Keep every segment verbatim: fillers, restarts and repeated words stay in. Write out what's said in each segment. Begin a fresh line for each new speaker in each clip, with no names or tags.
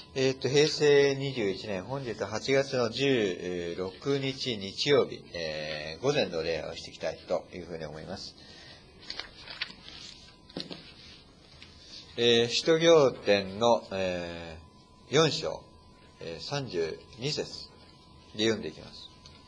えっと、平成にじゅういちねん、本日はちがつのじゅうろくにち日曜日、えー、午前の礼をしていきたいというふうに思います。えー、使徒行伝の、えー、よん章、えー、さんじゅうに節で読んでいきます。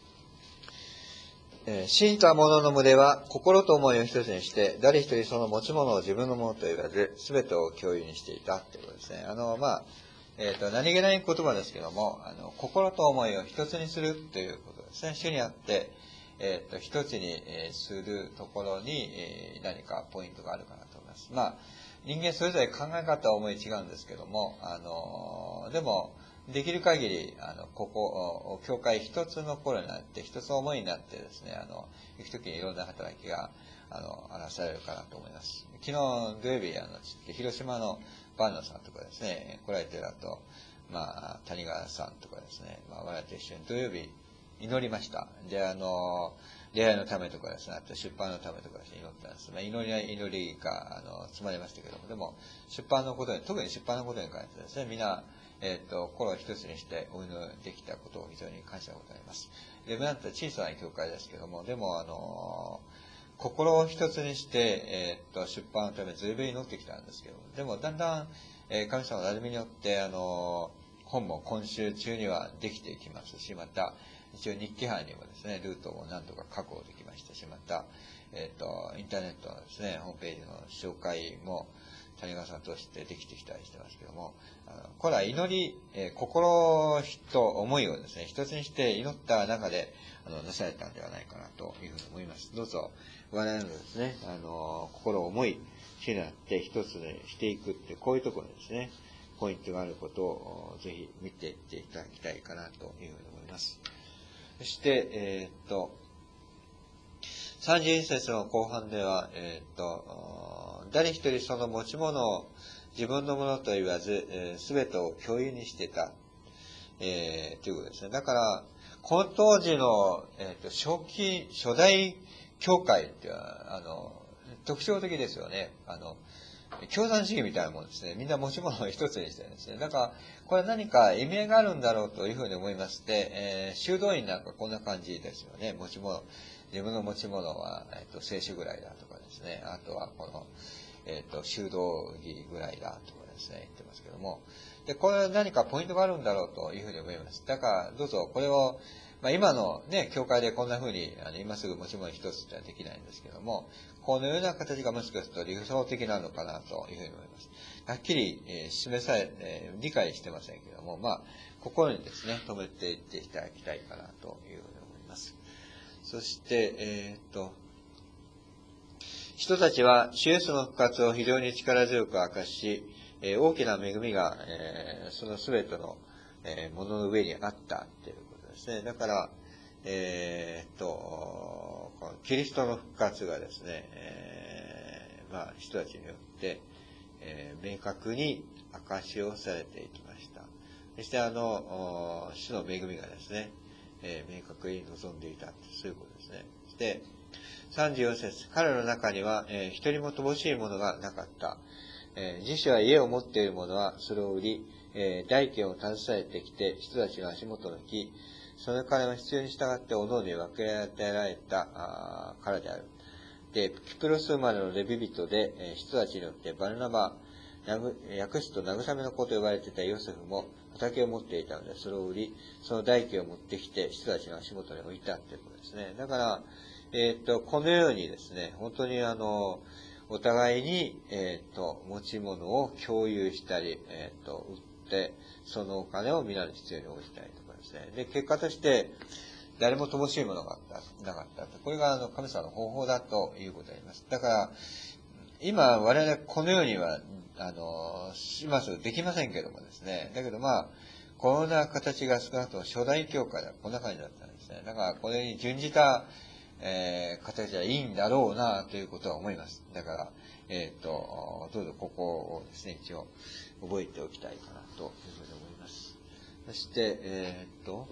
えー、信じた者の群れは心と思いを一つにして、誰一人その持ち物を自分のものと言わず、すべてを共有にしていたということですね。あの、まあ、えっと、何気ない言葉ですけども、あの、心と思いを一つにするということですね。主にあって、えっと、一つにするところに、えー、何かポイントがあるかなと思います。まあ、人間それぞれ考え方は思い違うんですけども、あの、でも、できる限り、あの、ここ、教会一つの心になって、一つの思いになってですね、あの、行くときにいろんな働きが、あの、表されるかなと思います。昨日土曜日、あの、広島のバンナさんとかですね、来られてる後、まあ、谷川さんとかですね、まあ、我々と一緒に土曜日祈りました。で、あの、出会いのためとかですね、あと出版のためとかですね、祈ったんです。まあ、祈りは祈りが、あの、積まれましたけども、でも、出版のことに、特に出版のことに関してですね、みんな、えっと、心を一つにしてお祈りできたことを非常に感謝をございます。で、なんと小さな教会ですけども、でも、あの、心を一つにして、えっと、出版のためずいぶん祈ってきたんですけど、でも、だんだん、えー、神様の歩みによって、あの、本も今週中にはできていきますし、また、一応日記班にもですね、ルートを何とか確保できましたし、また、えっと、インターネットのですね、ホームページの紹介も、谷川さんとしてできてきたりしてますけども、あのこれは祈り、えー、心と思いをですね、一つにして祈った中で、あの、なされたんではないかなというふうに思います。どうぞ、我々のですね、あの、心、思い、主になって一つにしていくって、こういうところにですね、ポイントがあることをぜひ見ていっていただきたいかなというふうに思います。そして、えー、っと、さんじゅういち節の後半では、えー、っと、誰一人その持ち物を自分のものと言わず、すべてを共有にしてた、えー、ということですね。だから、この当時の、えー、と初期、初代教会っていうのは、あの、特徴的ですよね。あの、共産主義みたいなもんですね。みんな持ち物を一つにしてるんですね。だから、これは何か意味合いがあるんだろうというふうに思いまして、えー、修道院なんかこんな感じですよね。持ち物、自分の持ち物は、えっ、ー、と、聖書ぐらいだとかですね。あとはこの、えっ、ー、と、修道着ぐらいだとかですね、言ってますけども。で、これは何かポイントがあるんだろうというふうに思います。だから、どうぞこれを、まあ、今のね、教会でこんな風に、あの、今すぐ持ち物一つってはできないんですけども、このような形がもしかすると理想的なのかなというふうに思います。はっきり、えー、示され、えー、理解してませんけども、まあ、心にですね、留めていっていただきたいかなというふうに思います。そして、えー、っと、人たちは主イエスの復活を非常に力強く明かし、えー、大きな恵みが、えー、その全ての、えー、ものの上にあったということですね。だから、えー、っと、キリストの復活がですね、えー、まあ、人たちによって、えー、明確に証しをされていきました。そして、あの、主の恵みがですね、えー、明確に望んでいた、そういうことですね。そして、さんじゅうよん節、彼の中には、えー、一人も乏しいものがなかった。えー、自主は家を持っている者はそれを売り、えー、代金を携えてきて人たちの足元の木、その金は必要に従っておのおのに分け与えられたからである。で、キプロス生まれのレビ人で、えー、人たちによってバルナバ、訳すと慰めの子と呼ばれていたヨセフも畑を持っていたので、それを売り、その代金を持ってきて人たちの足元に置いたということですね。だから、えっと、このようにですね、本当にあの、お互いに、えっと、持ち物を共有したり、えっと、売って、そのお金を皆の必要に応じたりとかですね。で、結果として、誰も乏しいものがなかったと。これがあの神様の方法だということであります。だから、今我々このようには、あの、今すぐできませんけどもですね。だけどまあ、このような形が少なくとも初代教会ではこんな感じだったんですね。だからこれに準じた、えー、形はいいんだろうなということは思います。だから、えっ、ー、と、どうぞここをですね、一応覚えておきたいかなというふうに思います。そして、えっ、ー、と、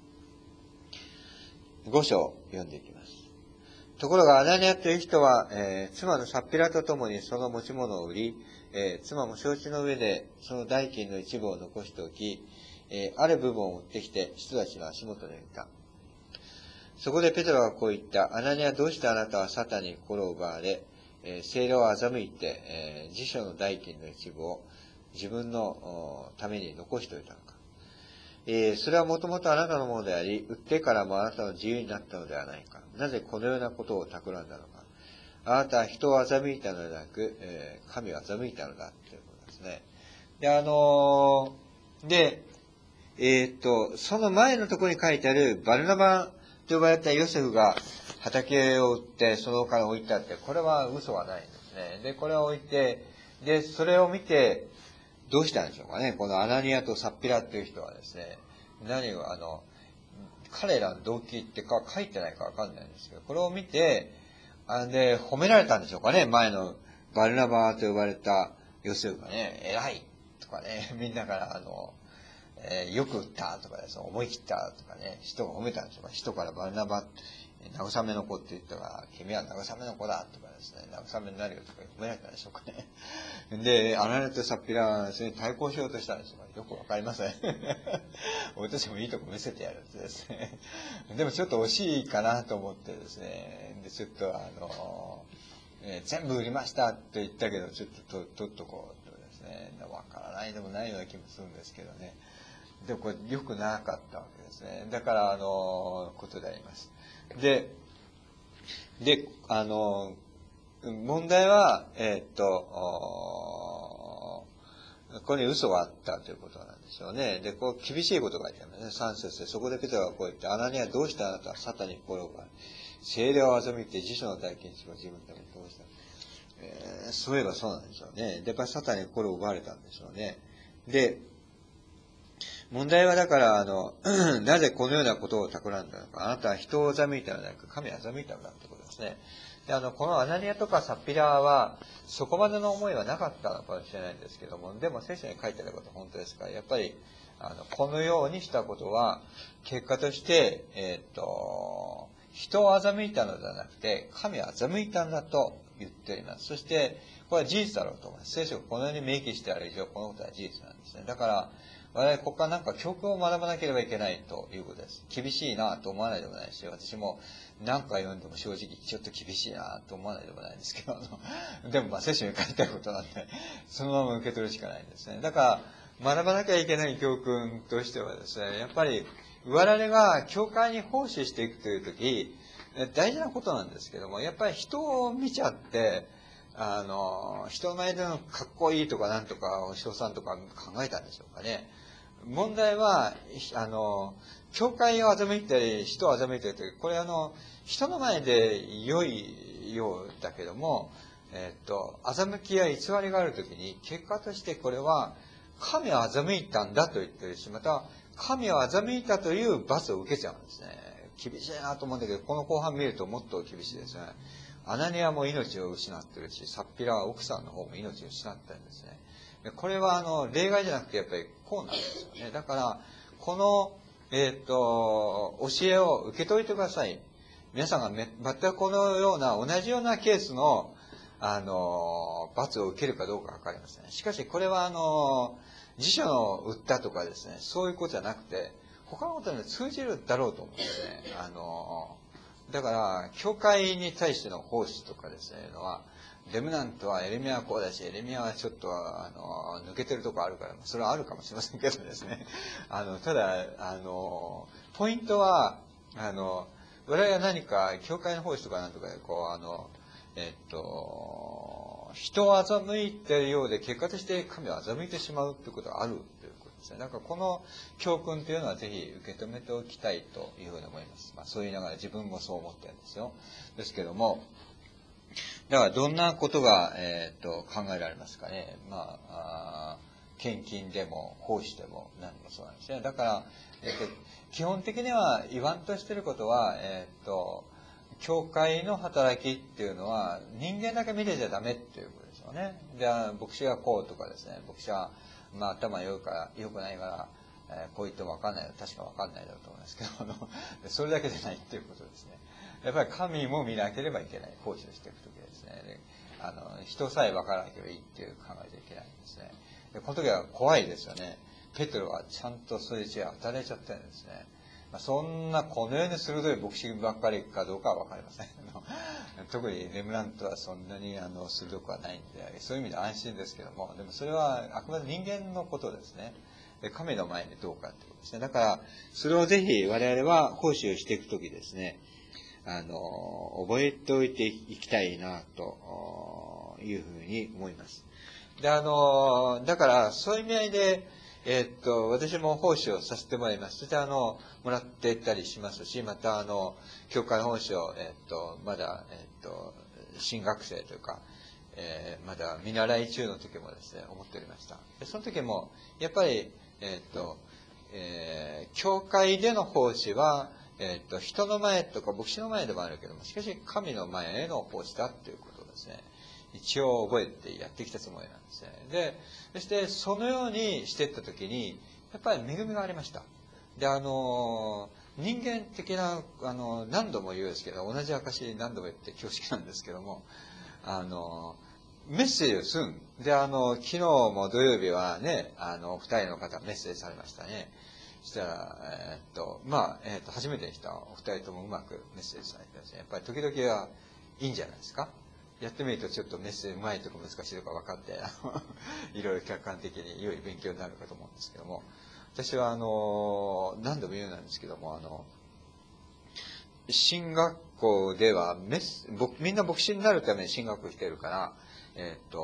ご章読んでいきます。ところがアナニアという人は、えー、妻のサッピラと共にその持ち物を売り、 えー、妻も承知の上で、その代金の一部を残しておき、えー、ある部分を持ってきて、人たちの足元に置いた。そこでペテロはこう言った。アナニア、どうしてあなたはサタンに心を奪われ、えー、聖霊を欺いて、えー、辞書の代金の一部を自分のために残しておいたのか。えー、それはもともとあなたのものであり、売ってからもあなたの自由になったのではないか。なぜこのようなことを企んだのか。あなたは人を欺いたのではなく、えー、神を欺いたのだということですね。で、あのー、で、えー、っと、その前のところに書いてあるバルナバと呼ばれたヨセフが畑を売ってそのお金を置いたって、これは嘘はないんですね。で、これを置いて、で、それを見て、どうしたんでしょうかね。このアナニアとサッピラっていう人はですね、何を、あの、彼らの動機ってか書いてないかわかんないんですけど、これを見て、あで、褒められたんでしょうかね。前のバルナバと呼ばれたヨセフがね、偉いとかね、みんなからあの、えー、よく打ったとかですね、思い切ったとかね、人が褒めたんでしょうか。人からバルナバ、慰めの子って言ったら、君は慰めの子だとかですね、慰めになるよとか褒められたんでしょうかね。で、アナニアとサッピラはそれに対抗しようとしたんでしょうか。よくわかりません。俺たちもいいとこ見せてやるってですね。でもちょっと惜しいかなと思ってですね、で、ちょっとあの、えー、全部売りましたって言ったけど、ちょっとと取っとこうとですね、わからないでもないような気もするんですけどね。でもこれ良くなかったわけですね。だから、あの、ことであります。で、で、あの、問題は、えー、っと、ここに嘘があったということなんでしょうね。で、こう、厳しいことが書いてあるんですね。さん節で、そこでペテロはこう言って、アナニアどうしてあなたはサタンに心を奪われ、聖霊を欺いて辞書の体験し自分のためにどうした、えー、そういえばそうなんでしょうね。で、やっぱりサタンに心を奪われたんでしょうね。で、問題はだから、あの、なぜこのようなことを企んだのか。あなたは人を欺いたのではなく、神を欺いたのだということですね。で、あの、このアナニアとかサッピラは、そこまでの思いはなかったのかもしれないんですけども、でも聖書に書いてあることは本当ですから、やっぱり、あの、このようにしたことは、結果として、えっと、人を欺いたのではなくて、神を欺いたんだと言っております。そして、これは事実だろうと思います。聖書がこのように明記してある以上、このことは事実なんですね。だから、我々ここからなんか教訓を学ばなければいけないということです。厳しいなと思わないでもないし、私も何回読んでも正直ちょっと厳しいなと思わないでもないんですけど、あのでもまあ聖書に書いてあることなんで、そのまま受け取るしかないんですね。だから学ばなきゃいけない教訓としてはですね、やっぱり我々が教会に奉仕していくというとき、大事なことなんですけども、やっぱり人を見ちゃって、あの、人の前でのかっこいいとかなんとか、お師匠さんとか考えたんでしょうかね。問題は、あの、教会を欺いたり、人を欺いたりという、これあの、人の前で良いようだけども、えっと、欺きや偽りがあるときに、結果としてこれは、神を欺いたんだと言ってるし、また、神を欺いたという罰を受けちゃうんですね。厳しいなと思うんだけど、この後半見るともっと厳しいですね。アナニアも命を失ってるし、サッピラは奥さんの方も命を失ってるんですね。これはあの例外じゃなくてやっぱりこうなんですよね。だからこの、えー、と教えを受け取りてください。皆さんがめ全くこのような同じようなケースのあの罰を受けるかどうかわかりません。しかしこれはあの辞書の売ったとかですね、そういうことじゃなくて他のことに通じるだろうと思うんですね。あのだから教会に対しての奉仕とかですねのは、レムナントはエレミアはこうだし、エレミアはちょっとあの抜けてるとこあるから、それはあるかもしれませんけどですね。あのただあのポイントはあの我々は何か教会の奉仕とかなんとかでこうあのえっと人を欺いているようで結果として神を欺いてしまうということがあるということですね。だからこの教訓というのはぜひ受け止めておきたいというふうに思います。まあ、そう言いながら自分もそう思ってるんですよ。ですけども。だからどんなことが、えー、と考えられますかね。まあ、あ献金でも奉仕でも何でもそうなんですね。だから、えー、と基本的には言わんとしていることは、えー、と教会の働きっていうのは人間だけ見てちゃダメっていうことですよね。で、牧師がこうとかですね、牧師は、まあ、頭良いから良くないから、えー、こう言っても分かんない確か分かんないだろうと思いますけど、あのそれだけじゃないっていうことですね。やっぱり神も見なければいけない。奉仕をしていくときですね。 あの、人さえ分からなければいいっていう考えちゃいけないんですね。で、この時は怖いですよね。ペテロはちゃんとそれじゃ当たられちゃったんですね。まあ、そんなこのように鋭い牧師ばっかりかどうかは分かりません。特にレムラントはそんなにあの鋭くはないんで、そういう意味で安心ですけども、でもそれはあくまで人間のことですね。で、神の前でどうかってことですね。だから、それをぜひ我々は奉仕をしていくときですね、あの、覚えておいていきたいな、というふうに思います。で、あの、だから、そういう意味合いで、えー、っと、私も奉仕をさせてもらいます。そして、あの、もらっていったりしますし、また、あの、教会奉仕を、えー、っと、まだ、えー、っと、新学生というか、えー、まだ見習い中の時もですね、思っておりました。で、その時も、やっぱり、えー、っと、えー、教会での奉仕は、えっと、人の前とか牧師の前でもあるけども、しかし神の前への奉仕だっていうことをですね、一応覚えてやってきたつもりなんですね。で、そしてそのようにしていったときに、やっぱり恵みがありました。で、あの、人間的な、あの、何度も言うんですけど、同じ証何度も言って恐縮なんですけども、あの、メッセージをするん。で、あの、昨日も土曜日はね、あの、二人の方メッセージされましたね。そしたら、えー、っと、まあ、えー、っと、初めてにしたお二人ともうまくメッセージされてですね、やっぱり時々はいいんじゃないですか。やってみるとちょっとメッセージうまいとか難しいとか分かって、いろいろ客観的に良い勉強になるかと思うんですけども、私はあの、何度も言うなんですけども、あの、進学校ではメス、みんな牧師になるために進学してるから、えー、っ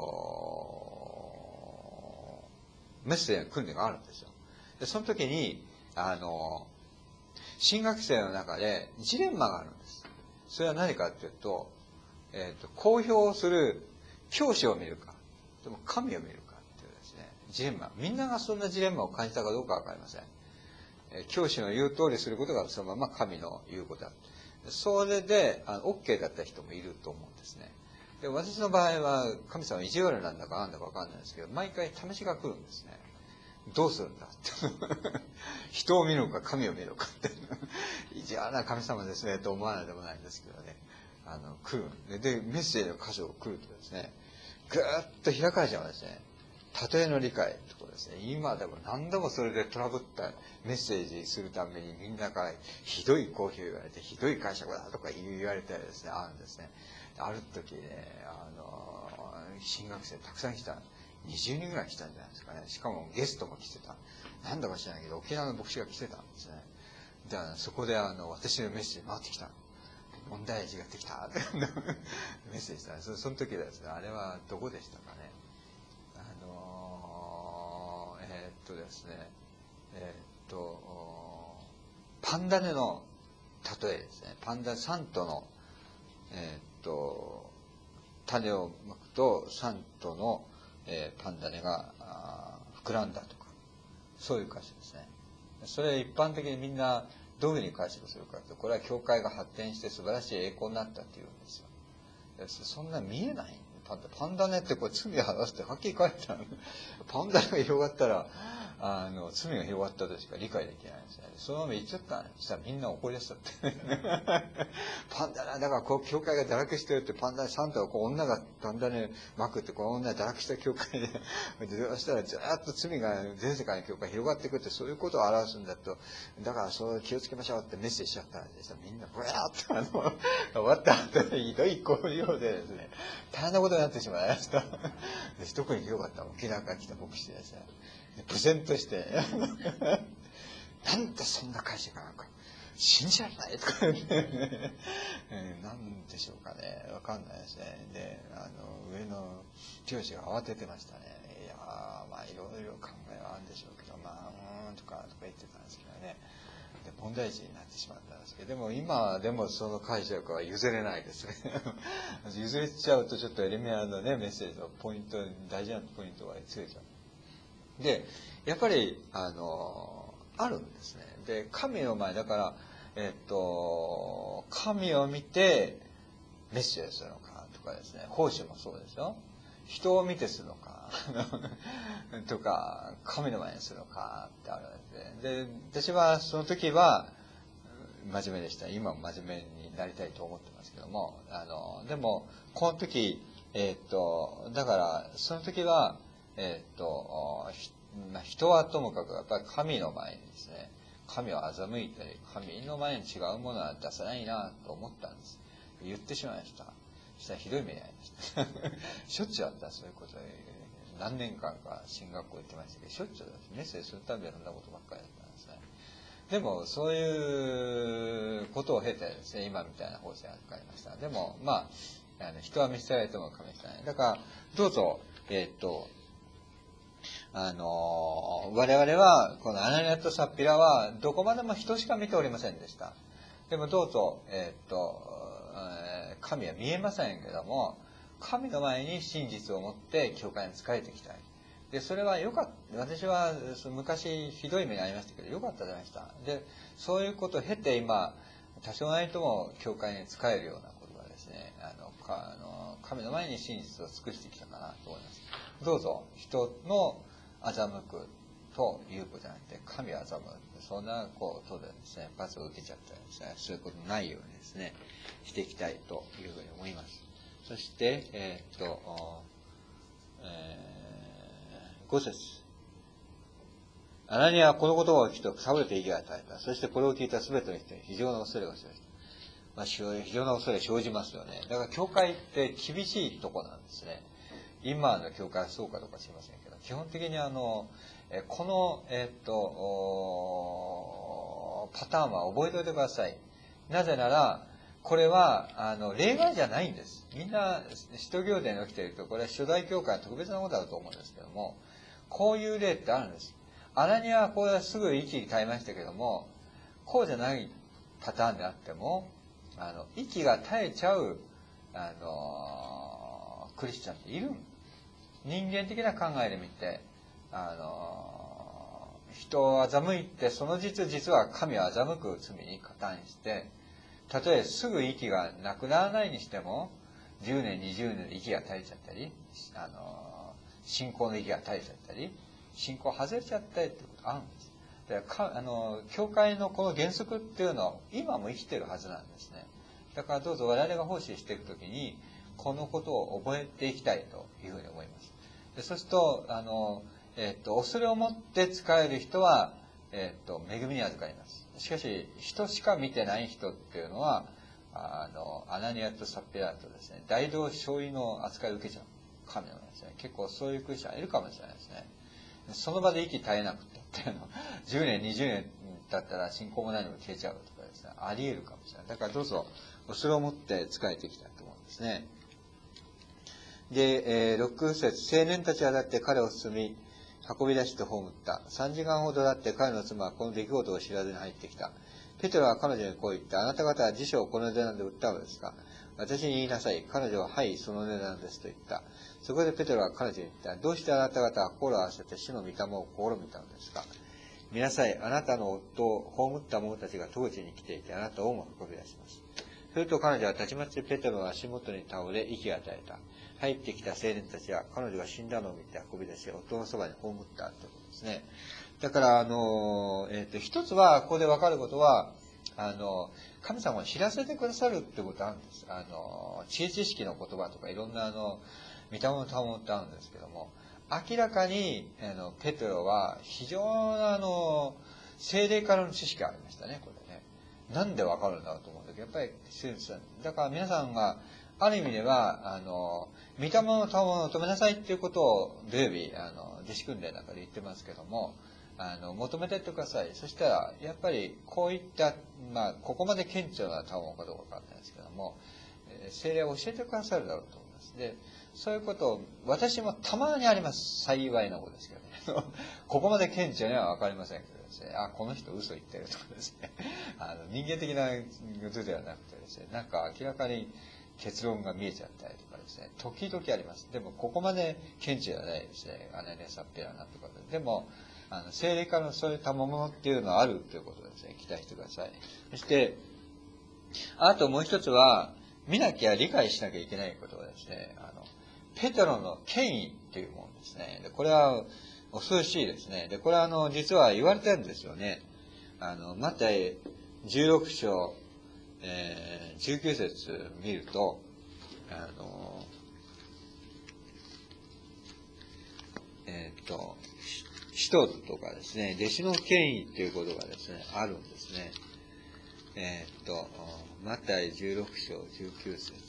と、メッセージの訓練があるんですよ。で、その時に、あの、新学生の中でジレンマがあるんです。それは何かっていうと、えっと、公表する教師を見るか、でも神を見るかっていうですね、ジレンマ。みんながそんなジレンマを感じたかどうかわかりません。え教師の言う通りすることがそのまま神の言うことだ。それで、あの、OK だった人もいると思うんですね。で、私の場合は、神様意地悪なんだかなんだかわかんないですけど、毎回試しが来るんですね。どうするんだって人を見るのか神を見るのかって意地悪な神様ですねと思わないでもないんですけどね、あの来るでメッセージの箇所を来るとですね、ぐーっと開かれちゃうんですね。例えの理解とかですね、今でも何度もそれでトラブったメッセージするためにみんなからひどい講評言われて、ひどい解釈だとか言われたりですね、あるんですね。ある時ね、あの新学生たくさん来た。にじゅうにんぐらい来たんじゃないですかね。しかもゲストも来てた。なんだか知らないけど、沖縄の牧師が来てたんですね。で、そこであの、私のメッセージ回ってきた。問題児ができた。メッセージした。そその時ですね、あれはどこでしたかね。あのー、えー、っとですね、えー、っと、パンダネの例えですね。パンダ、サントの、えー、っと、種をまくと、サントの、えー、パンダネが膨らんだとか、そういう歌詞ですね。それ一般的にみんなどういうふうに解釈するかというと、これは教会が発展して素晴らしい栄光になったっていうんですよ。そんな見えない。パンダ、パンダネってこれ罪を表すってはっきり書いてある。パンダネが広がったら、あの、罪が広がったとしか理解できないんですね。そのまま言っちゃったんです。したらみんな怒り出しちゃって。パンダネ、だからこう、教会が堕落してるって、パンダネ、サンタがこう、女がパンダネ巻くって、この女堕落した教会で、そしたらずっと罪が全世界の教会に広がっていくって、そういうことを表すんだと、だからそう気をつけましょうってメッセージしちゃったんです。みんな、ブヤーっとあの、終わった後でひどい交流でですね、大変なことになってしまいました。特にひどかった沖縄から来た牧師ですね。プゼントして、なんでそんな会社かなんか、信じられないとか言って、ね、なんでしょうかね、わかんないですね。で、あの、上の教師が慌ててましたね。いやー、まあいろいろ考えはあるんでしょうけど、まあ、うーんとか、とか言ってたんですけどね。で、問題児になってしまったんですけど、でも今でもその解釈は譲れないですね。譲れちゃうとちょっとエレミアのね、メッセージのポイント、大事なポイントがつれちゃう。で、やっぱり、あの、あるんですね。で、神の前、だから、えっと、神を見てメッセージするのかとかですね、奉仕もそうですよ。人を見てするのかとか、神の前にするのかってあるんですね。で、私はその時は真面目でした。今も真面目になりたいと思ってますけども、あの、でも、この時、 えっと、だから、その時は、えっと、まあ、人はともかく、やっぱり神の前にですね、神を欺いたり、神の前に違うものは出さないなと思ったんです。言ってしまいました。そしたらひどい目に遭いました。しょっちゅうあった、そういうことで。何年間か進学校行ってましたけど、しょっちゅうメッセージするたびにそんなことばっかりだったんですね。でも、そういうことを経てですね、今みたいな方針がかかりました。でも、まあ、あの人は見捨てられても神は見捨てない。だから、どうぞ、えー、っと、あの、我々は、このアナニアとサッピラは、どこまでも人しか見ておりませんでした。でもどうぞ、えー、っと、神は見えませんけども、神の前に真実を持って教会に仕えていきたい。で、それは良かった。私は昔ひどい目に遭いましたけど、良かったじゃないですか。で、そういうことを経て今、多少なりとも教会に仕えるようなことがですね、あの、かあの神の前に真実を尽くしてきたかなと思います。どうぞ、人の欺くということじゃなくて、神を欺く。そんなことでですね、罰を受けちゃったりですね、そういうことないようにですね、していきたいというふうに思います。そして、えー、っと、えー、ご節。アナニアはこの言葉を聞きと倒れて息を与えた。そしてこれを聞いたすべての人に非常な恐れが生じた。まあ、非常な恐れが生じますよね。だから教会って厳しいとこなんですね。今の教会はそうかどうか知りませんけど、基本的にあの、この、えー、っと、パターンは覚えておいてください。なぜなら、これは、あの、例外じゃないんです。みんな、使徒行伝に起きていると、これは初代教会の特別なことだと思うんですけども、こういう例ってあるんです。アナニアはこれはすぐ息に絶えましたけども、こうじゃないパターンであっても、あの、息が絶えちゃう、あの、クリスチャンっているん人間的な考えで見て、あの、人を欺いて、その実、実は神を欺く罪に加担して、たとえすぐ息がなくならないにしても、じゅうねん、にじゅうねんで息が絶えちゃったり、あの、信仰の息が絶えちゃったり、信仰外れちゃったりってことあるんです。だからかあの、教会のこの原則っていうのは今も生きてるはずなんですね。だからどうぞ我々が奉仕していくときに、このことを覚えていきたいというふうに思います。でそうすると、あの、えっと、恐れを持って仕える人は、えっと、恵みに預かります。しかし、人しか見てない人っていうのは、あの、アナニアとサッピラとですね、大同小異の扱いを受けちゃう。神のですね。結構そういうクリスチャンいるかもしれないですね。その場で息絶えなくてっていうの、じゅうねん、にじゅうねんだったら信仰も何も消えちゃうとかですね、あり得るかもしれない。だからどうぞ、恐れを持って仕えていきたいと思うんですね。で、えー、ろく節、青年たちはだって彼を進み、運び出して葬った。さんじかんほどだって彼の妻はこの出来事を知らずに入ってきた。ペテロは彼女にこう言った。あなた方は辞書をこの値段で売ったのですか？私に言いなさい。彼女は、はい、その値段ですと言った。そこでペテロは彼女に言った。どうしてあなた方は心を合わせて主の御霊を試みたのですか？見なさい。あなたの夫を葬った者たちが当地に来ていて、あなたをも運び出します。すると彼女はたちまちペテロの足元に倒れ、息が絶えた。入ってきた青年たちは彼女が死んだのを見て運び出し、夫のそばに葬ったということですね。だから、あの、えっと、一つは、ここで分かることは、あの、神様を知らせてくださるってことあるんです。あの、知恵知識の言葉とかいろんな、あの、御霊の賜物ってあるんですけども、明らかに、あの、ペテロは非常にあの、聖霊からの知識がありましたね、これね。なんで分かるんだろうと思うんだけど、やっぱり、だから皆さんが、ある意味では、あの、御霊の賜物を求めなさいっていうことを土曜日、あの、自主訓練なんかで言ってますけども、あの、求めてってください。そしたら、やっぱり、こういった、まあ、ここまで顕著な賜物かどうかわかんないですけども、えー、聖霊を教えてくださるだろうと思います。で、そういうことを、私もたまにあります。幸いなことですけどね。ここまで顕著にはわかりませんけどですね、あ、この人嘘言ってるとかですね、あの、人間的なことではなくてですね、なんか明らかに、結論が見えちゃったりとかですね、時々あります。でも、ここまで顕著じゃないですね。アナニアサッピラなんとかで。でも、あの、聖霊からのそういったものっていうのはあるということですね。期待してください。そして、あともう一つは、見なきゃ理解しなきゃいけないことはですね、あの、ペテロの権威っていうものですね。で、これは恐ろしいですね。で、これはあの、実は言われてるんですよね。あの、マタイじゅうろく章、えー、じゅうきゅう節見ると、あの、 えっ、と、使徒とかですね、弟子の権威ということがですね、あるんですね。えっ、と、マタイじゅうろく章じゅうきゅう節。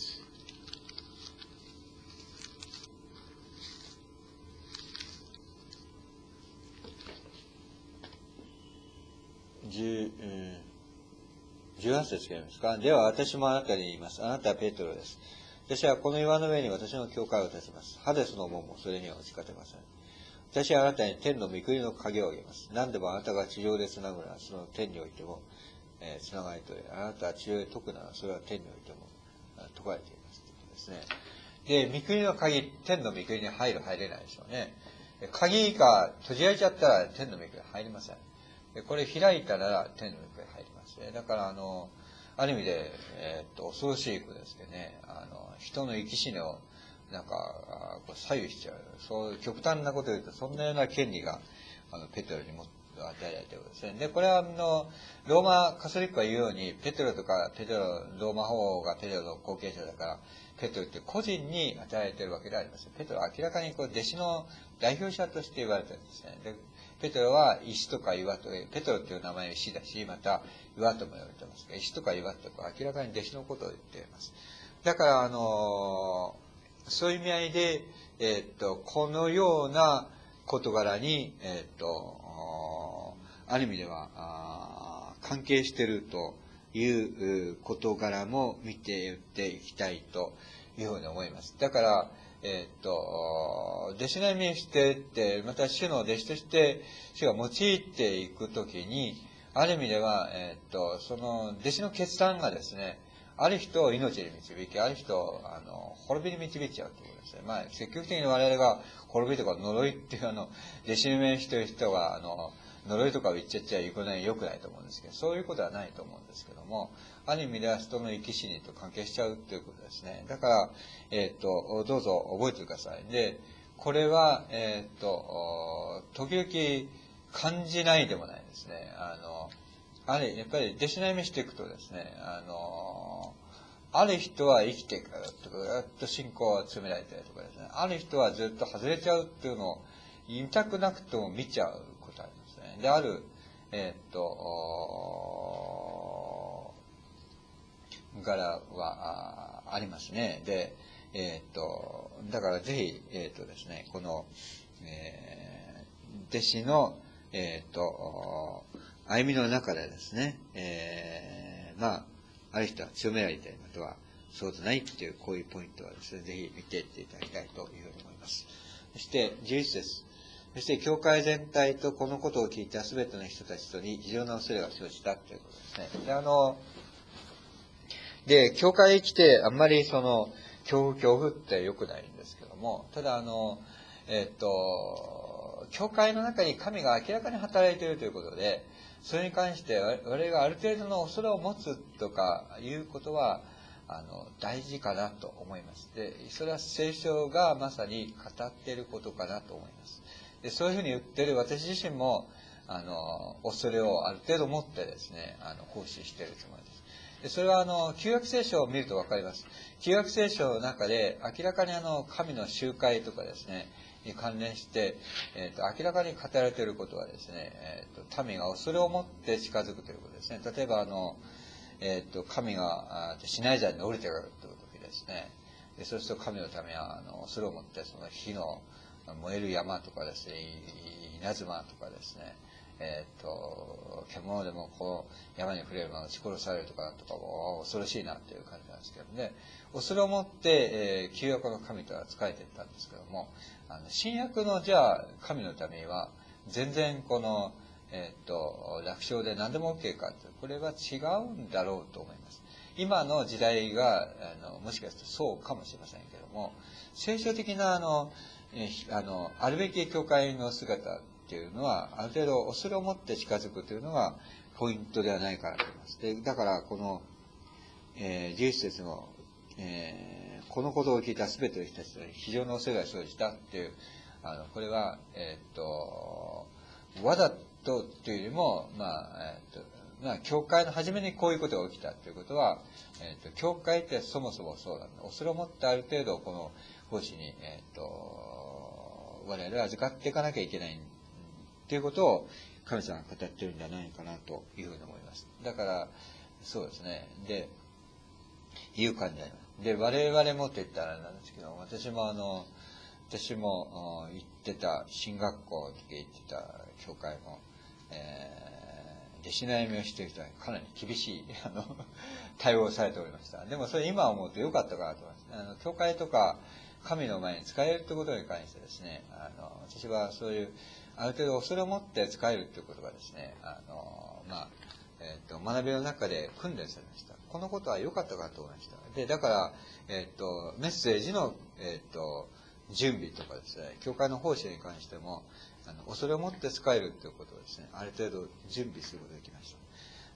じゅう、じゅうはち節読みますか。では私もあなたに言います。あなたはペトロです。私はこの岩の上に私の教会を建てます。ハデスの門もそれには打ち勝てません。私はあなたに天の御国の鍵をあげます。何でもあなたが地上でつなぐなら、その天においても、えー、つながりとれ。あなたは地上で解くなら、それは天においても解かれています。ということですね。で、御国の鍵、天の御国に入る、入れないでしょうね。鍵が閉じられちゃったら天の御国に入りません。これ開いたら天の御国に入りますね。だから、あの、ある意味で、えー、っと、恐ろしいことですけどね、あの、人の生き死ねを、なんか、こう左右しちゃう。そういう極端なことを言うと、そんなような権利が、あの、ペテロにも与えられているわけですね。で、これは、あの、ローマカソリックが言うように、ペテロとか、ペテロ、ローマ法王がペテロの後継者だから、ペテロって個人に与えられているわけではありません。ペテロは明らかにこう弟子の代表者として言われてるんですね。で、ペテロは石とか岩とか、ペテロっていう名前は石だし、また岩とも言われてますが、石とか岩とか明らかに弟子のことを言っています。だから、あのー、そういう意味合いで、えー、っと、このような事柄に、えー、っと、ある意味では、関係しているという事柄も見ていっていきたいというふうに思います。だから、えー、っと、弟子の意味してって、また主の弟子として主が用いていくときに、ある意味では、えー、っと、その弟子の決断がですね、ある人を命に導き、ある人をあの滅びに導いちゃうということですね。まあ、積極的に我々が滅びとか呪いっていうあの、弟子の命している人が、あの、呪いとかを言っちゃっちゃいけない、良くないと思うんですけど、そういうことはないと思うんですけども、ある意味では人の生き死にと関係しちゃうということですね。だから、えっと、どうぞ覚えてください。で、これは、えっと、時々感じないでもないですね。あの、あれ、やっぱり弟子の夢していくとですね、あの、ある人は生きていくとか、ずっと信仰を詰められたりとかですね、ある人はずっと外れちゃうっていうのを言いたくなくても見ちゃうことありますね。で、ある、えー、っと、柄はありますね。で、えー、っと、だからぜひ、えー、っとですね、この、えー、弟子の、えー、っと、歩みの中でですね、えー、まあ、ある人は強められたり、またはそうでないっていう、こういうポイントはですね、ぜひ見ていっていただきたいというふうに思います。そして、じゅういち節。そして、教会全体とこのことを聞いたすべての人たちとに非常な恐れが生じたということですね。で、あの、で、教会に来て、あんまりその、恐怖恐怖って良くないんですけども、ただあの、えっと、教会の中に神が明らかに働いているということで、それに関して我々がある程度の恐れを持つとかいうことは、あの、大事かなと思います。で、それは聖書がまさに語っていることかなと思います。で、そういうふうに言ってる私自身も、あの、恐れをある程度持ってですね、あの、行使しているつもりです。で、それはあの、旧約聖書を見るとわかります。旧約聖書の中で明らかにあの、神の集会とかですね、に関連して、えっと、明らかに語られていることはですね、えっと、民が恐れを持って近づくということですね。例えばあの、えっと、神がシナイ山に降りてくるという時ですね。で、そうすると神のためは、あの、恐れを持って、その火の燃える山とかですね、稲妻とかですね、えっと、獣でもこう、山に触れるのが撃ち殺されるとかとかも恐ろしいなっていう感じなんですけどね。恐れを持って、えー、旧約の神とは仕えていったんですけども、あの新約のじゃあ神のためには全然この、えー、っと楽勝で何でも OK かってこれは違うんだろうと思います。今の時代があのもしかするとそうかもしれませんけども、聖書的なあの、えー、あのあるべき教会の姿っていうのはある程度恐れを持って近づくというのがポイントではないかなと思います。でだからこの、えー、じゅういち節のえー、このことを聞いたすべての人たちに非常の恐れが生じたっていう、あの、これは、えー、っと、わざとっていうよりも、まあ、えー、っと、まあ、教会の初めにこういうことが起きたということは、えー、っと、教会ってそもそもそうなんだ。恐れを持ってある程度、この奉仕に、えー、っと、 を我々は預かっていかなきゃいけないっていうことを神様が語ってるんじゃないかなというふうに思います。だからそうですね。で、いう感じであります。で、我々もって言ったらなんですけど、私もあの、私も行ってた、進学校に行ってた教会も、えー、弟子悩みをしている人はかなり厳しい、あの、対応をされておりました。でもそれ今思うと良かったかなと思います。あの、教会とか神の前に使えるということに関してですね、あの、私はそういう、ある程度恐れを持って使えるということがですね、あの、まあ、えっと、学びの中で訓練されました。このことは良かったかと思いました。で、だから、えっと、メッセージの、えっと、準備とかですね、教会の奉仕に関しても、あの、恐れを持って使えるということをですね、ある程度準備することができました。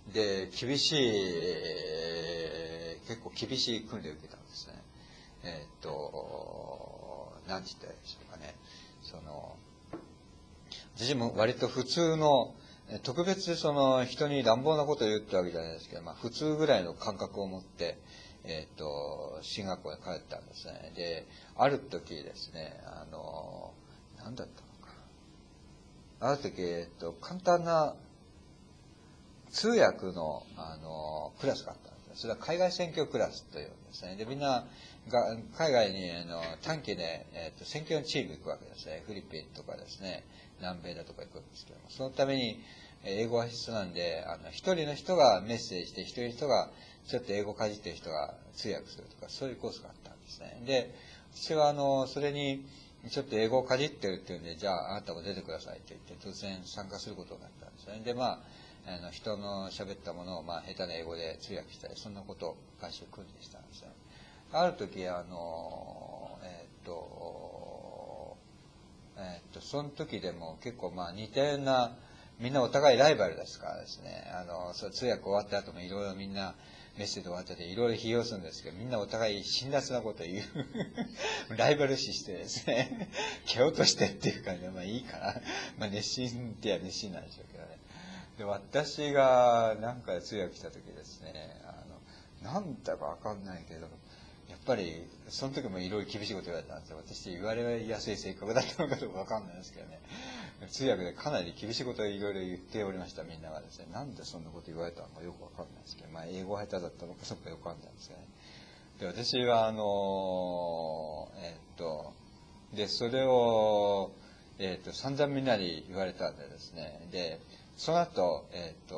で、厳しい、えー、結構厳しい訓練を受けたんですね。えっと、何て言ったらいいでしょうかね。その、私も割と普通の、特別その人に乱暴なことを言ったわけじゃないですけど、まあ普通ぐらいの感覚を持って、えっと、進学校に帰ったんですね。で、ある時ですね、あの、何だったのか。ある時、えっと、簡単な通訳の、あの、クラスがあったんですね。それは海外宣教クラスというんですね。で、みんなが海外にあの短期で、えっと、宣教チーム行くわけですね。フィリピンとかですね、南米だとか行くんですけども、そのために英語は必要なんで、あの、一人の人がメッセージで、一人の人がちょっと英語かじってる人が通訳するとか、そういうコースがあったんですね。で、私はあの、それに、ちょっと英語をかじってるっていうんで、じゃああなたも出てくださいって言って、突然参加することになったんですね。で、まあ、あの、人の喋ったものを、まあ、下手な英語で通訳したり、そんなことを昔訓練したんですね。ある時、あの、えっと、えっと、その時でも結構まあ似たような、みんなお互いライバルですからですね、あの、そう通訳終わった後もいろいろみんなメッセージ終わってていろいろ批評するんですけど、みんなお互い辛辣なことを言う。ライバル視してですね、蹴落としてっていう感じで、まあいいかな。まあ熱心ってや熱心なんでしょうけどね。で、私がなんか通訳した時ですね、あの、なんだかわかんないけど、やっぱり、その時もいろいろ厳しいこと言われたんですよ。私言われやすい性格だったのかどうかわかんないですけどね。通訳でかなり厳しいことをいろいろ言っておりました、みんながですね。なんでそんなこと言われたのかよくわかんないですけど、まあ英語下手だったのかそっかよくわかんないですけどね。で、私はあの、えー、っと、で、それを、えー、っと、散々みんなに言われたんでですね。で、その後、えー、っと、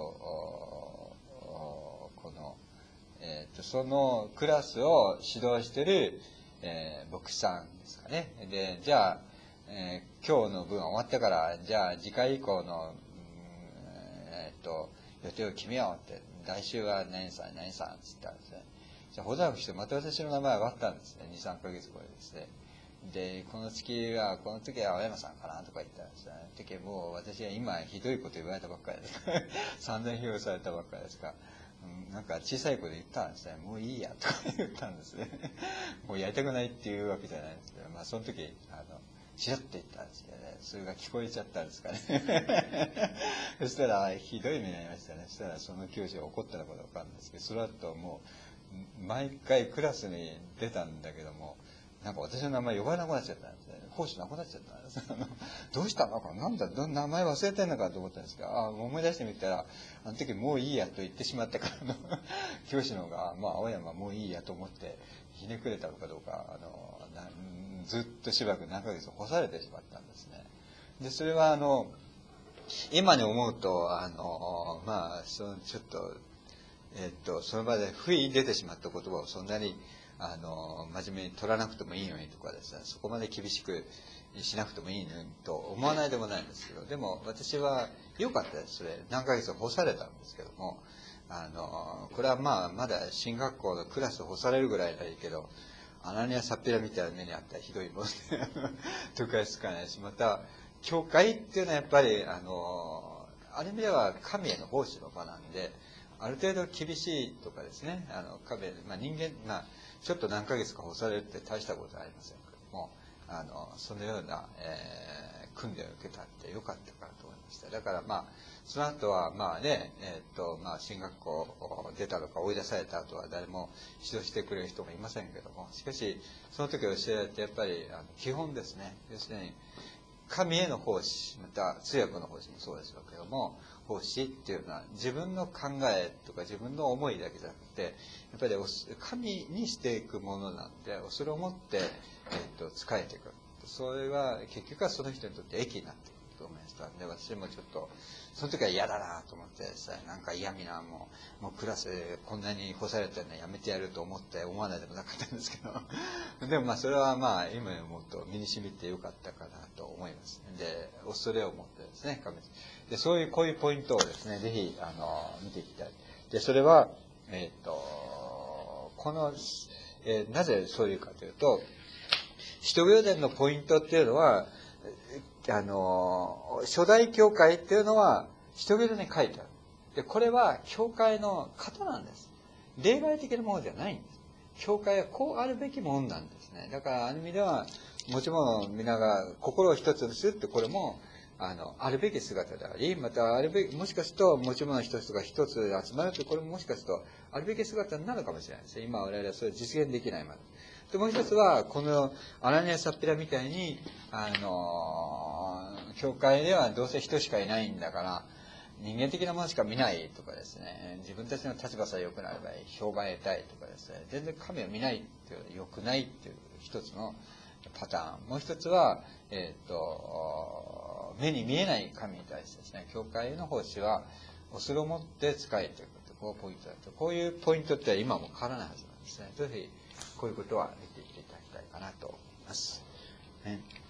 この、えー、とそのクラスを指導している、えー、牧師さんですかね。で、じゃあ、えー、今日の分終わったから、じゃあ次回以降の、えー、と予定を決めようって、来週は何さん、何さんって言ったんですね。じゃあ、ほどなくしてまた私の名前が上がったんですね。に、さんかげつごでですね。で、この月は、この時は青山さんかなとか言ったんですね。時もう私は今ひどいこと言われたばっかりです。散々批評されたばっかりですから。なんか小さい子で言ったんですね。もういいやとか言ったんですね。もうやりたくないっていうわけじゃないんですけど、まあその時、あの、チラッと言ったんですけどね、それが聞こえちゃったんですかね。そしたら、ひどい目になりましたね。そしたらその教師が怒ったのかどうかわかんないですけど、その後もう、毎回クラスに出たんだけども、なんか私の名前呼ばれなくなっちゃったんですね。講師なくなっちゃったんです。どうしたのかなんだ、名前忘れてんのかと思ったんですけど、あ思い出してみたら、あの時もういいやと言ってしまってからの、教師の方が、まあ、青山もういいやと思って、ひねくれたのかどうか、あの、ずっとしばらく何ヶ月干されてしまったんですね。で、それはあの、今に思うと、あの、まあ、そのちょっと、えっと、その場で不意に出てしまった言葉をそんなに、あの、真面目に取らなくてもいいのにとかですね、そこまで厳しくしなくてもいいのにと思わないでもないんですけど、でも私は良かったです。それ、何ヶ月干されたんですけども、あの、これはまあ、まだ進学校のクラス干されるぐらいならいいけど、アナニア・サピラみたいな目にあったらひどいもんで、とかつかないし、また、教会っていうのはやっぱり、あの、ある意味では神への奉仕の場なんで、ある程度厳しいとかですね、あの、神、まあ人間、まあ、ちょっと何ヶ月か干されるって大したことはありませんけども、あの、そのような、えー、訓練を受けたってよかったかなと思いました。だからまあ、その後はまあね、えー、っと、まあ進学校出たとか追い出された後は誰も指導してくれる人もいませんけども、しかし、その時教えられてやっぱり、あの基本ですね、要するに、 神への奉仕、また通訳の奉仕もそうですけども、奉仕っていうのは自分の考えとか自分の思いだけじゃなくて、やっぱり神にしていくものなんで、それを持って、えー、と仕えていく。それは結局はその人にとって益になっていくと思いました。で、私もちょっとその時は嫌だなと思ってですね、なんか嫌味な、もうもうクラスでこんなに干されてるのやめてやると思って思わないでもなかったんですけどでもまあそれはまあ今思うと身に染みてよかったかなと思います。で、恐れを持ってですね、でそういうこういうポイントをですね、ぜひあの見ていきたい。で、それはえっ、ー、とこの、えー、なぜそういうかというと、使徒行伝のポイントっていうのは、あの初代教会っていうのは使徒行伝に書いてある。で、これは教会の型なんです。例外的なものじゃないんです。教会はこうあるべきものなんですね。だからある意味では、もちろん皆が心を一つにするって、これもあのあるべき姿であり、またあるべき、もしかすると持ち物一つが一つで集まるって、これももしかするとあるべき姿になるかもしれないですね。今我々はそれ実現できないまで。で、もう一つはこのアナニア・サッピラみたいに、あの教会ではどうせ人しかいないんだから人間的なものしか見ないとかですね、自分たちの立場さえ良くなれば評判得たいとかですね、全然神を見ないっていう良くないっていう一つのパターン。もう一つは、えっと目に見えない神に対してですね、教会の奉仕は恐れを持って仕えていくと、こうポイントだと。こういうポイントって今も変わらないはずなんですね。ぜひこういうことは見ていっていただきたいかなと思います。ね。